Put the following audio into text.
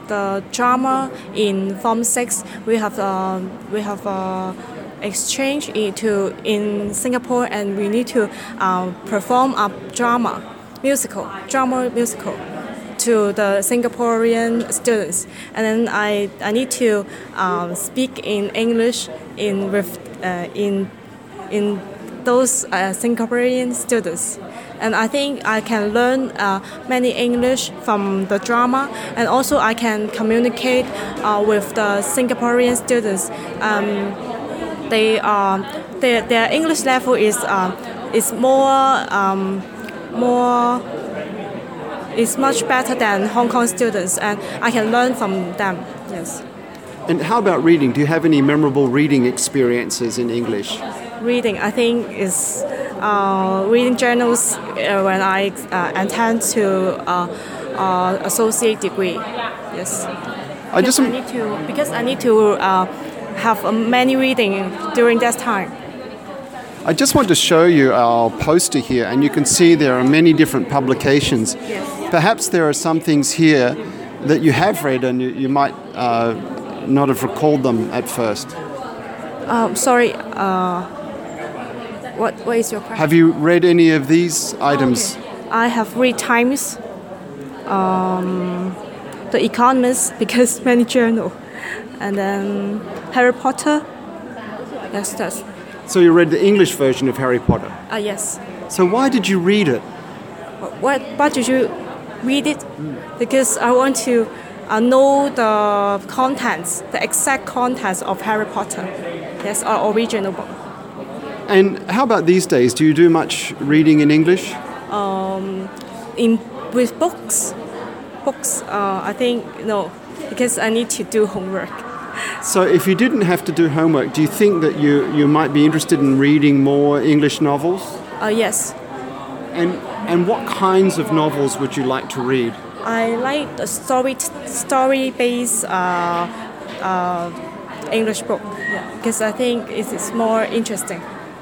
the drama in Form 6. We have exchange in Singapore, and we need to perform a drama musical to the Singaporean students, and then I need to speak in English in those Singaporean students, and I think I can learn many English from the drama, and also I can communicate with the Singaporean students. Their English level is much better than Hong Kong students, and I can learn from them. Yes. And how about reading? Do you have any memorable reading experiences in English? Reading, I think, is reading journals when I intend to associate degree. Yes. I need to have many reading during that time. I just want to show you our poster here, and you can see there are many different publications. Yes. Perhaps there are some things here that you have read and you might not have recalled them at first. Sorry, what is your question? Have you read any of these items? Okay. I have read Times, The Economist, because many journal, and then Harry Potter. Yes, that's. So you read the English version of Harry Potter? Yes. So why did you read it? Why did you read it? Because I want to know the contents, the exact contents of Harry Potter. Yes, our original book. And how about these days? Do you do much reading in English? With books, I think no, because I need to do homework. So if you didn't have to do homework, do you think that you might be interested in reading more English novels? Yes. And what kinds of novels would you like to read? I like the story-based English book, because I think it is more interesting.